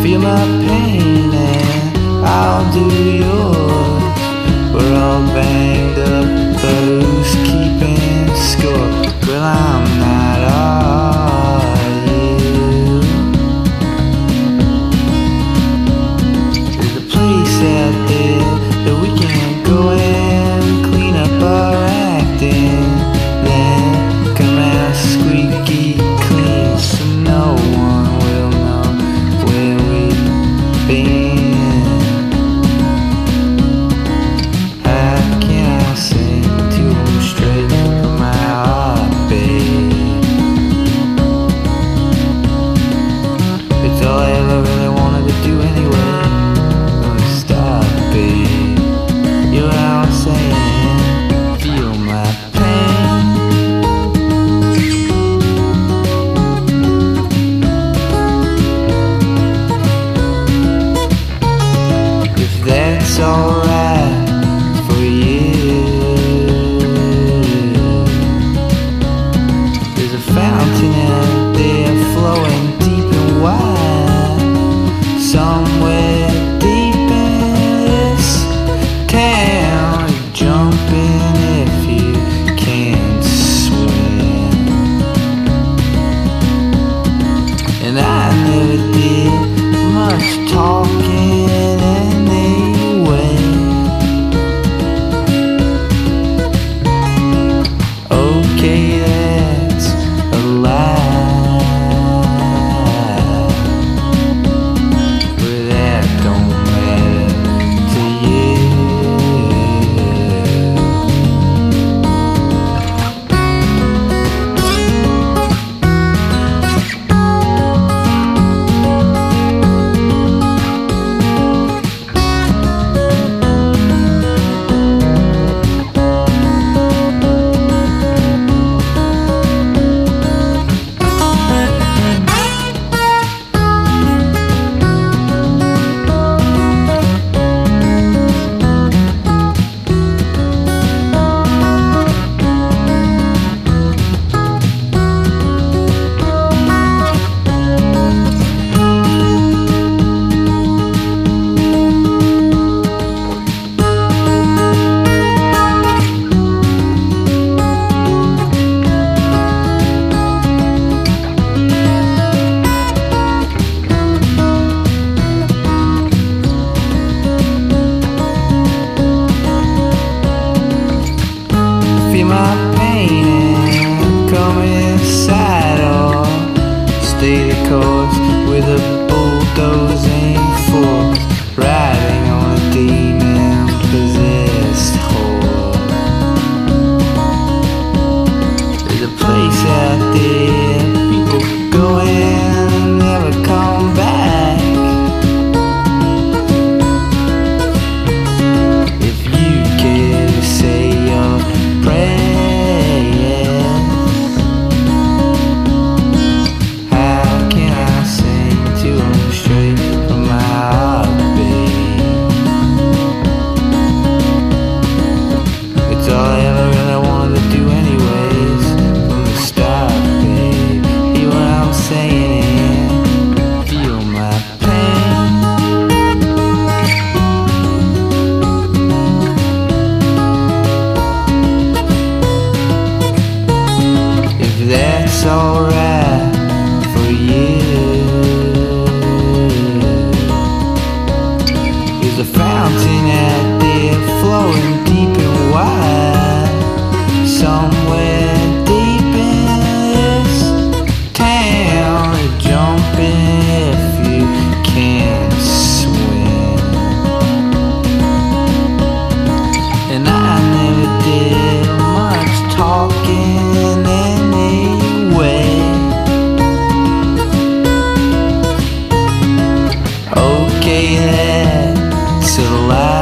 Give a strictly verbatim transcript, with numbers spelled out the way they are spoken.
Feel my pain and I'll do yours. We're all banged up, but who's keeping score? Well, I'm not, are you? There's a place out there that we can go and clean up our acting, then come out squeaky clean, so no one will know where we've been. How can I sing to them straight from my heart, babe? It's all I ever really wanted to do anyway. Gonna stop, babe. You know what I'm saying? Feel my pain. If that's alright for you, there's a fountain out there flowing deep and wide, somewhere deep in this town. Jump in if you can't swim. And I never did much talking anyway. Okay, that's a lie, but that don't matter to you. Feel my pain and come inside, or stay the course with a bulldozing force, riding on a demon-possessed horse. There's a place out there people go and never come back. If you care to say your prayers, how can I sing to them straight from my heart, babe? It's all I ever really wanted to do anyways, from the start, babe. Hear what I'm saying? Feel my pain. If that's alright for you, there's a fountain out there flowing deep and wide, somewhere deep in this town. Jump in if you can't swim. And I never did much talking anyway. Okay, that's a lie.